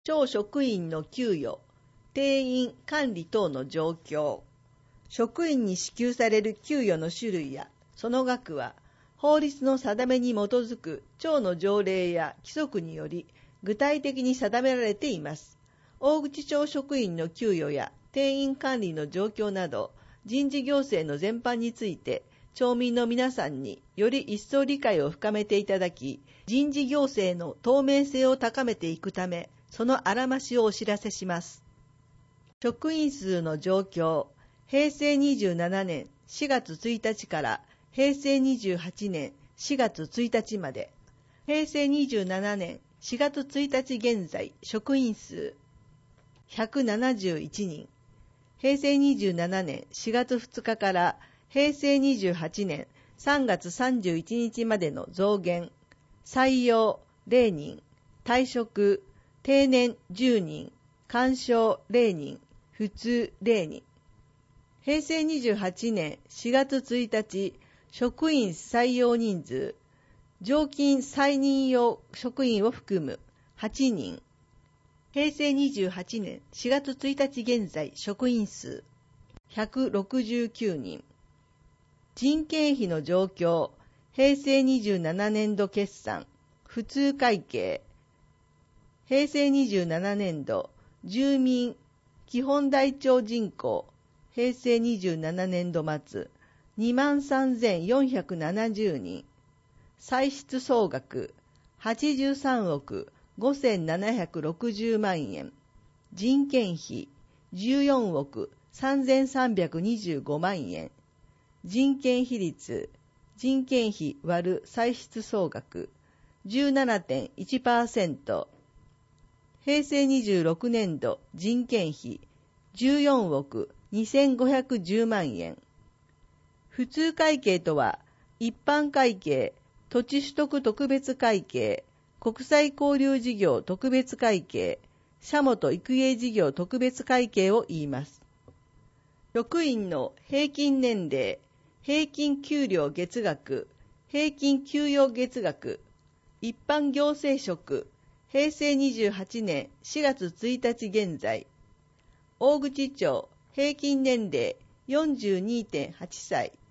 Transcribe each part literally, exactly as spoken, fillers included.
町職員の給与、定員管理等の状況。職員に支給される給与の種類やその額は、法律の定めに基づく町の条例や規則により具体的に定められています。大口町職員の給与や定員管理の状況など、人事行政の全般について、町民の皆さんにより一層理解を深めていただき、人事行政の透明性を高めていくため、そのあらましをお知らせします。職員数の状況、へいせいにじゅうななねんしがつついたちからへいせいにじゅうはちねんしがつついたちまで、へいせいにじゅうななねんしがつついたち現在、職員数ひゃくななじゅういちにん、へいせいにじゅうななねんしがつふつかからへいせいにじゅうはちねんさんがつさんじゅういちにちまでの増減、採用れいにん、退職、定年じゅうにん、勧奨れいにん、普通れいにん。へいせいにじゅうはちねんしがつついたち、職員採用人数、常勤再任用職員を含むはちにん。へいせいにじゅうはちねんしがつついたち現在、職員数ひゃくろくじゅうきゅうにん。人件費の状況、へいせいにじゅうななねんど決算、普通会計。へいせいにじゅうななねんど、住民基本台帳人口、へいせいにじゅうななねんど末、にまんさんぜんよんひゃくななじゅうにん。歳出総額、はちじゅうさんおくごせんななひゃくろくじゅうまんえん。人件費、じゅうよんおくさんぜんさんびゃくにじゅうごまんえん。人件費率、人件費割る歳出総額、じゅうななてんいちパーセント。へいせいにじゅうろくねんど人件費じゅうよんおくにせんごひゃくじゅうまんえん。普通会計とは、一般会計、土地取得特別会計、国際交流事業特別会計、社本育英事業特別会計を言います。職員の平均年齢、平均給料月額、平均給与月額、一般行政職、へいせいにじゅうはちねんしがつついたち現在、大口町平均年齢 よんじゅうにてんはちさい、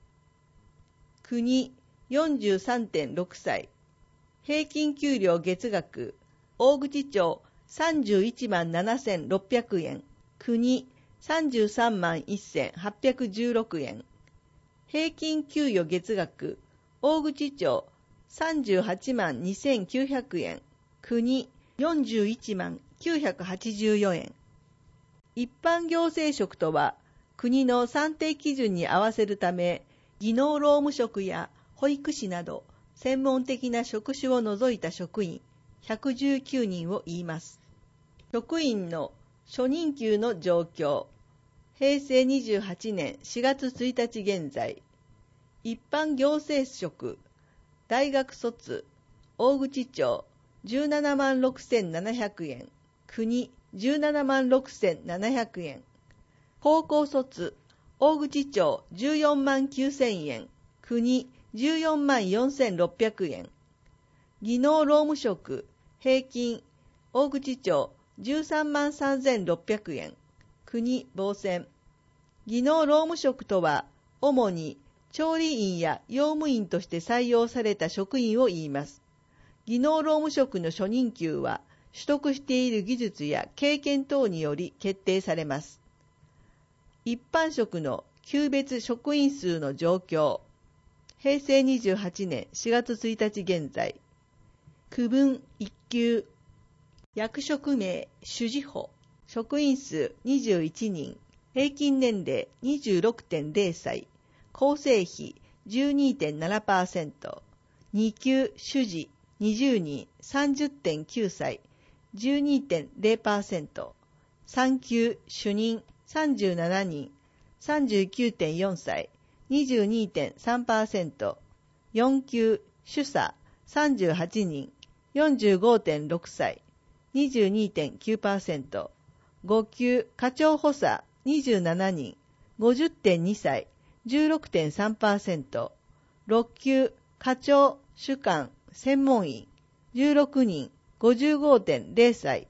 国 よんじゅうさんてんろくさい、平均給料月額、大口町さんじゅういちまんななせんろっぴゃくえん、国さんじゅうさんまんせんはっぴゃくじゅうろくえん、平均給与月額、大口町さんじゅうはちまんにせんきゅうひゃくえん、国よんじゅういちまんきゅうひゃくはちじゅうよえん。一般行政職とは、国の算定基準に合わせるため、技能労務職や保育士など、専門的な職種を除いた職員ひゃくじゅうきゅうにんを言います。職員の初任給の状況、へいせいにじゅうはちねんしがつついたち現在、一般行政職、大学卒、大口町じゅうななまんろくせんななひゃくえん、国じゅうななまんろくせんななひゃくえん、高校卒、大口町じゅうよんまんきゅうせんえん、国じゅうよんまんよんせんろっぴゃくえん、技能労務職、平均、大口町じゅうさんまんさんぜんろっぴゃくえん、国防戦。技能労務職とは、主に調理員や用務員として採用された職員を言います。技能労務職の初任給は、取得している技術や経験等により決定されます。一般職の級別職員数の状況、へいせいにじゅうはちねんしがつついたち現在、区分いっきゅう、役職名主事補、職員数にじゅういちにん、平均年齢 にじゅうろくてんぜろさい、構成比 じゅうにてんななパーセント、に級主事にじゅうにん さんじゅってんきゅうさい、じゅうにてんぜろパーセント、さん級主任さんじゅうななにん さんじゅうきゅうてんよんさい、にじゅうにてんさんパーセント、よん級主査さんじゅうはちにん よんじゅうごてんろくさい、にじゅうにてんきゅうパーセント、ご級課長補佐にじゅうななにん ごじゅってんにさい、じゅうろくてんさんパーセント、ろっ級課長主幹専門員じゅうろくにん ごじゅうごてんぜろさい、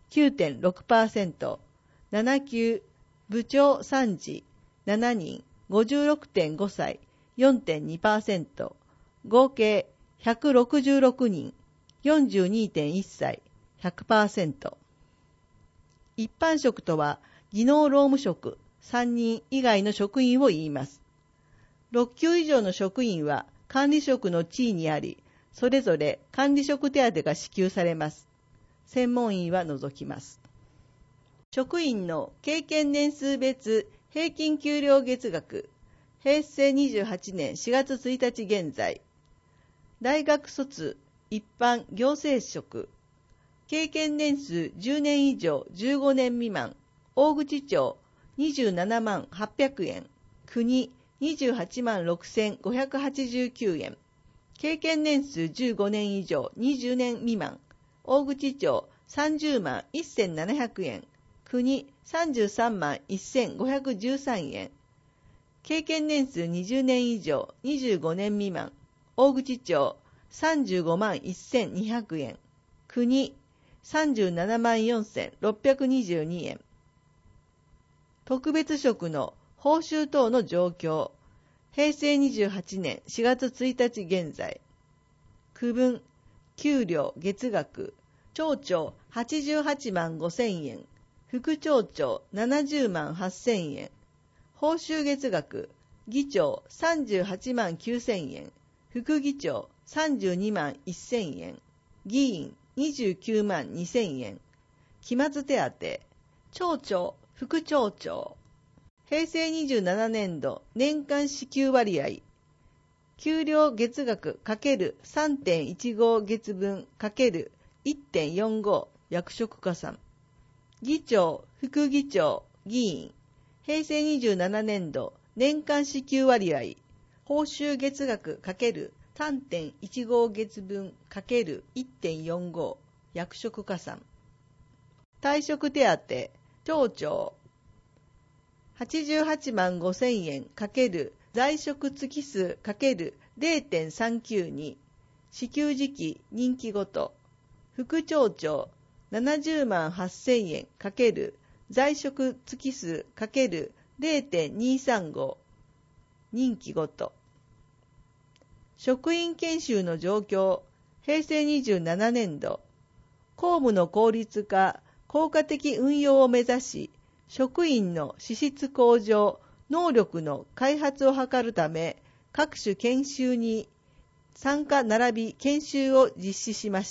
きゅうてんろくパーセント、なな級、部長さん次、しちにん、ごじゅうろくてんごさい、よんてんにパーセント、合計ひゃくろくじゅうろくにん、よんじゅうにてんいっさい、ひゃくパーセント。一般職とは、技能労務職さんにん以外の職員を言います。ろっ級以上の職員は管理職の地位にあり、それぞれ管理職手当が支給されます。専門員は除きます。職員の経験年数別平均給料月額、へいせいにじゅうはちねんしがつついたち現在、大学卒、一般行政職、経験年数じゅうねん以上じゅうごねん未満、大口町にじゅうななまんはっぴゃくえん、国にじゅうはちまんろくせんごひゃくはちじゅうきゅうえん、経験年数じゅうごねん以上にじゅうねん未満、大口町さんじゅうまんせんななひゃくえん、国さんじゅうさんまんせんごひゃくじゅうさんえん、経験年数にじゅうねん以上にじゅうごねん未満、大口町さんじゅうごまんせんにひゃくえん、国さんじゅうななまんよんせんろっぴゃくにじゅうにえん。特別職の報酬等の状況、へいせいにじゅうはちねんしがつついたち現在、区分、給料月額、町長はちじゅうはちまんごせんえん、副町長ななじゅうまんはっせんえん、報酬月額、議長さんじゅうはちまんきゅうせんえん、副議長さんじゅうにまんせんえん、議員にじゅうきゅうまんにせんえん、期末手当、町長、副町長、へいせいにじゅうななねんど年間支給割合、給料月額 ×さんてんいちご 月分 ×いってんよんご 役職加算、議長、副議長、議員、へいせいにじゅうななねんど年間支給割合、報酬月額 ×さんてんいちご 月分 ×いってんよんご 役職加算、退職手当、町長、はちじゅうはちまんごせんえん× 在職月数 ×れいてんさんきゅうに、支給時期任期ごと、副町長ななじゅうまんはっせんえん× 在職月数 ×れいてんにさんご、任期ごと。職員研修の状況、へいせいにじゅうななねんど、公務の効率化、効果的運用を目指し、職員の資質向上、能力の開発を図るため、各種研修に参加並び研修を実施しました。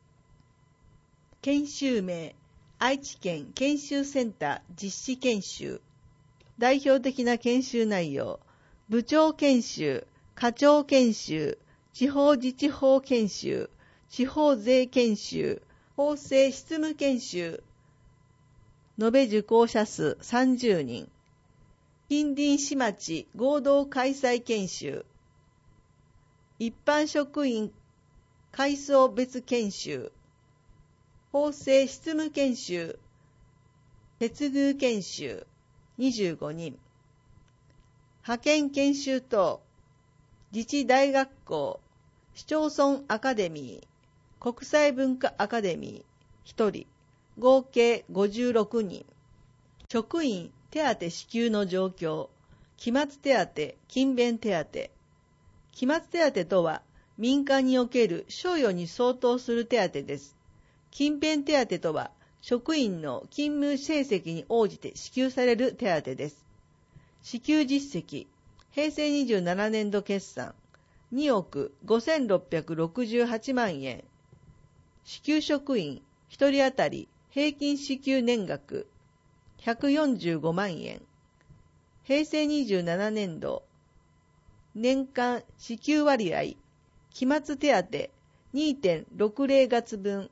研修名、愛知県研修センター実施研修。代表的な研修内容、部長研修、課長研修、地方自治法研修、地方税研修、法制執務研修、延べ受講者数さんじゅうにん、近隣市町合同開催研修、一般職員階層別研修、法制執務研修、接遇研修にじゅうごにん、派遣研修等、自治大学校、市町村アカデミー、国際文化アカデミーひとり、合計ごじゅうろくにん。職員手当支給の状況、期末手当、勤勉手当。期末手当とは、民間における賞与に相当する手当です。勤勉手当とは、職員の勤務成績に応じて支給される手当です。支給実績、へいせいにじゅうななねんど決算、におくごせんろっぴゃくろくじゅうはちまんえん。支給職員ひとり当たり平均支給年額ひゃくよんじゅうごまんえん。へいせいにじゅうななねんど年間支給割合、期末手当 にてんろくぜろ 月分、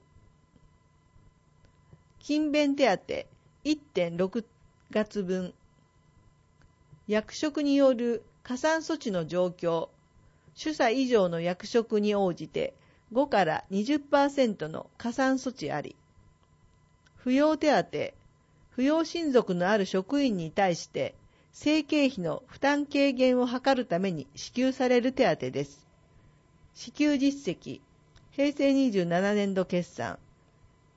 勤勉手当 いってんろく 月分、役職による加算措置の状況、主査以上の役職に応じてごから にじゅっパーセント の加算措置あり、扶養手当、扶養親族のある職員に対して生計費の負担軽減を図るために支給される手当です。支給実績、へいせいにじゅうななねんど決算、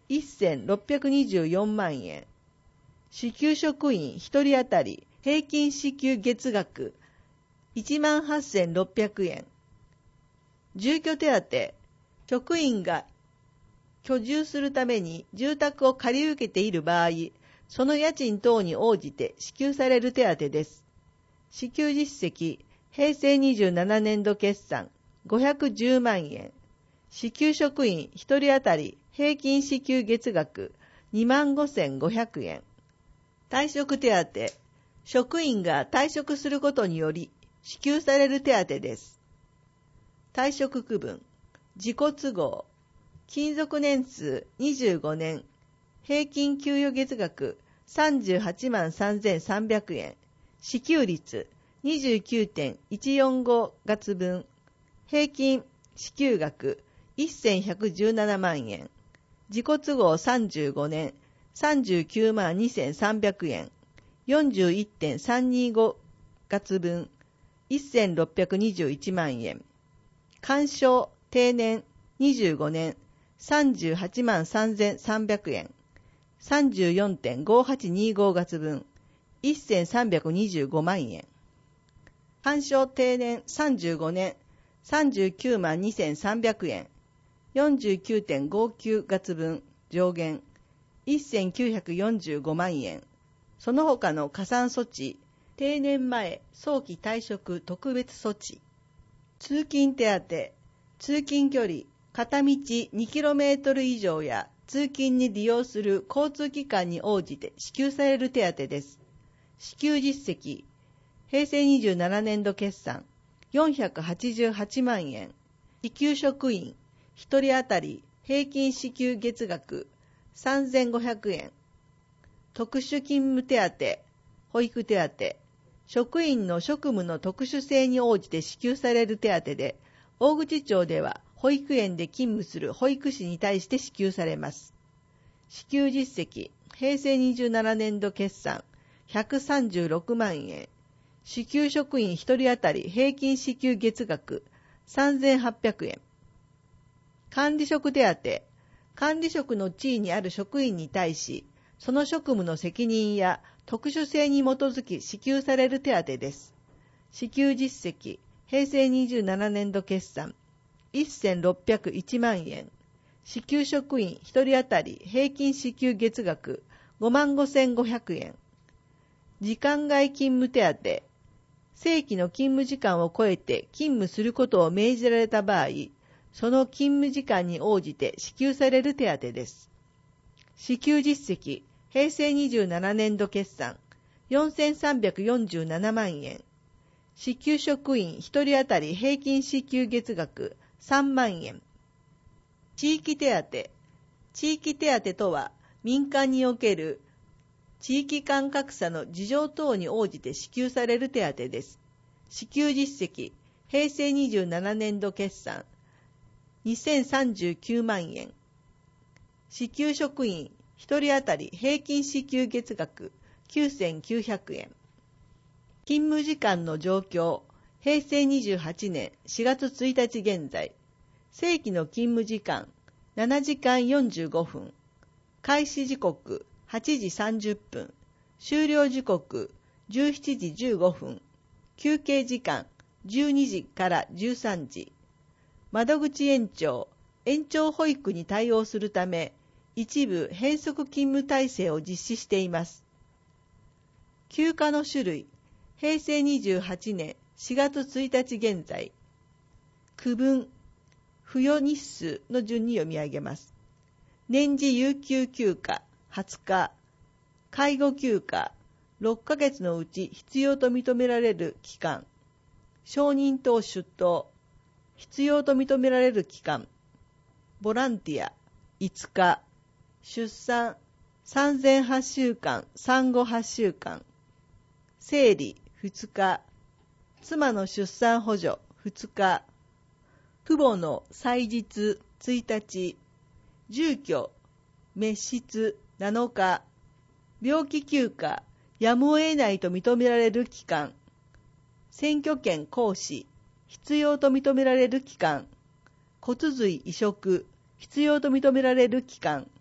せんろっぴゃくにじゅうよんまんえん。支給職員ひとり当たり平均支給月額いちまんはっせんろっぴゃくえん。住居手当、職員が居住するために住宅を借り受けている場合、その家賃等に応じて支給される手当です。支給実績、平成にじゅうななねんど決算ごひゃくじゅうまんえん。支給職員ひとり当たり平均支給月額にまんごせんごひゃくえん。退職手当、職員が退職することにより支給される手当です。退職区分、自己都合、勤続年数にじゅうごねん、平均給与月額さんじゅうはちまんさんぜんさんびゃくえん、支給率 にじゅうきゅうてんいちよんご 月分、平均支給額せんひゃくじゅうななまんえん、自己都合さんじゅうごねん、さんじゅうきゅうまんにせんさんびゃくえん、よんじゅういってんさんにご 月分、せんろっぴゃくにじゅういちまんえん、鑑賞定年にじゅうごねん、さんじゅうはちまんさんぜんさんびゃくえん、さんじゅうよんてんごはちにご 月分、せんさんびゃくにじゅうごまんえん。鑑賞定年さんじゅうごねん、さんじゅうきゅうまんにせんさんびゃくえん、よんじゅうきゅうてんごきゅう 月分、上限、せんきゅうひゃくよんじゅうごまんえん。その他の加算措置、定年前早期退職特別措置。通勤手当、通勤距離、片道 にキロメートル 以上や通勤に利用する交通機関に応じて支給される手当です。支給実績、平成にじゅうななねんど決算よんひゃくはちじゅうはちまんえん、支給職員ひとり当たり平均支給月額さんぜんごひゃくえん、特殊勤務手当、保育手当、職員の職務の特殊性に応じて支給される手当で、大口町では保育園で勤務する保育士に対して支給されます。支給実績、平成にじゅうななねんど決算ひゃくさんじゅうろくまんえん、支給職員ひとり当たり平均支給月額さんぜんはっぴゃくえん。管理職手当、管理職の地位にある職員に対し、その職務の責任や特殊性に基づき支給される手当です。支給実績、平成にじゅうななねんど決算せんろっぴゃくいちまんえん、支給職員ひとり当たり平均支給月額ごまんごせんごひゃくえん。時間外勤務手当、正規の勤務時間を超えて勤務することを命じられた場合、その勤務時間に応じて支給される手当です。支給実績、平成にじゅうななねんど決算よんせんさんびゃくよんじゅうななまんえん、支給職員ひとり当たり平均支給月額さんまんえん。地域手当、地域手当とは民間における地域間格差の事情等に応じて支給される手当です。支給実績、平成にじゅうななねんど決算にせんさんじゅうきゅうまんえん、支給職員ひとり当たり平均支給月額きゅうせんきゅうひゃくえん。勤務時間の状況、平成にじゅうはちねんしがつついたち現在、正規の勤務時間ななじかんよんじゅうごふん、開始時刻はちじさんじゅっぷん、終了時刻じゅうしちじじゅうごふん、休憩時間じゅうにじからじゅうさんじ、窓口延長、延長保育に対応するため、一部変則勤務体制を実施しています。休暇の種類、平成にじゅうはちねんしがつついたち現在、区分、付与日数の順に読み上げます。年次有給休暇はつか、介護休暇ろっかげつのうち必要と認められる期間、承認等出頭、必要と認められる期間、ボランティアいつか、出産産前はっしゅうかん、産後はっしゅうかん、生理ふつか、妻の出産補助ふつか、父母の祭日ついたち、住居滅失なのか、病気休暇やむを得ないと認められる期間、選挙権行使必要と認められる期間、骨髄移植必要と認められる期間、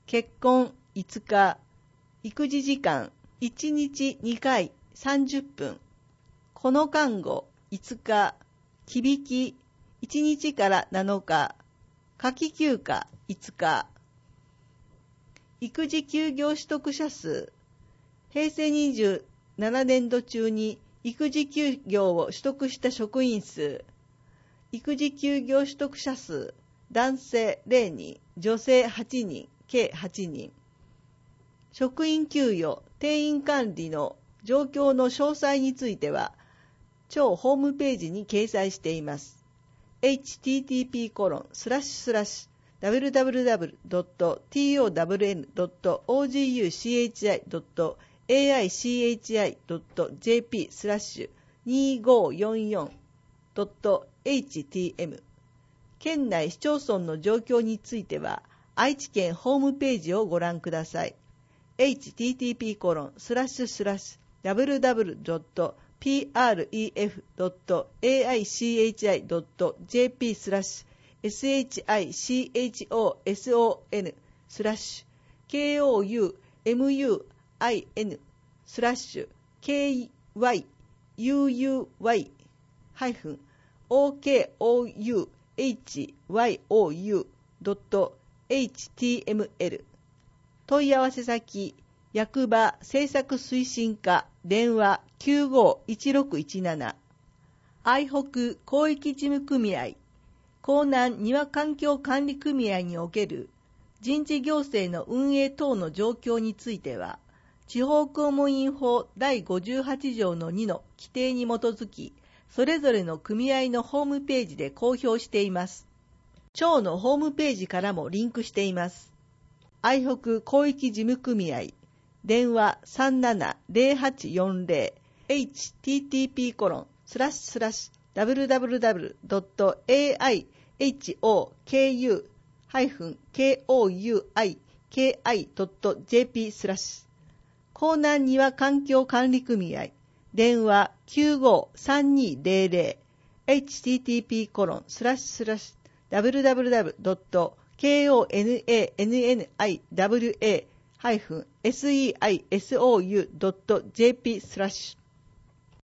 結婚いつか、育児時間いちにちにかいさんじゅっぷん、この看護いつか、忌引きいちにちからなのか、夏季休暇いつか、育児休業取得者数、へいせいにじゅうななねんど中に育児休業を取得した職員数、育児休業取得者数、男性ゼロにん、女性はちにん、計はちにん。職員給与、定員管理の状況の詳細については、庁ホームページに掲載しています。エイチティーティーピーコロンスラッシュスラッシュダブリューダブリューダブリュードットトンネルドットオージーユーシーエイチアイドットエーアイシーエイチアイドットジェーピースラッシュにーごーよんよんドットエイチティーエム。県内市町村の状況については、愛知県ホームページをご覧ください。エイチティーティーピーコロンスラッシュスラッシュダブリューダブリュードットピーアールイーエフドットエーアイシーエイチアイドットジェーピースラッシュエスエイチアイシーエイチオーエスオーエヌスラッシュケーオーユーエムユーアイエヌスラッシュケーワイユーユーワイハイフンオーケーオーユーエイチワイオーユードットエイチティーエムエル。問い合わせ先、役場政策推進課電話きゅうごいちろくいちなな。愛北広域事務組合江南庭環境管理組合における人事行政の運営等の状況については、地方公務員法だいごじゅうはち条のにの規定に基づき、それぞれの組合のホームページで公表しています。庁のホームページからもリンクしています。愛北広域事務組合電話さんななゼロはちよんゼロ エイチティーティーピーコロンスラッシュスラッシュダブリューダブリューダブリュードットエーアイエイチオーケーユーハイフンケーオーユーアイケーアイドットジェーピースラッシュ江南庭環境管理組合電話きゅうごさんにゼロゼロ エイチティーティーピーコロンスラッシュスラッシュダブリューダブリューダブリュードットケーオーエヌエーエヌエヌアイダブリューエーハイフンセイソウドットジェーピースラッシュ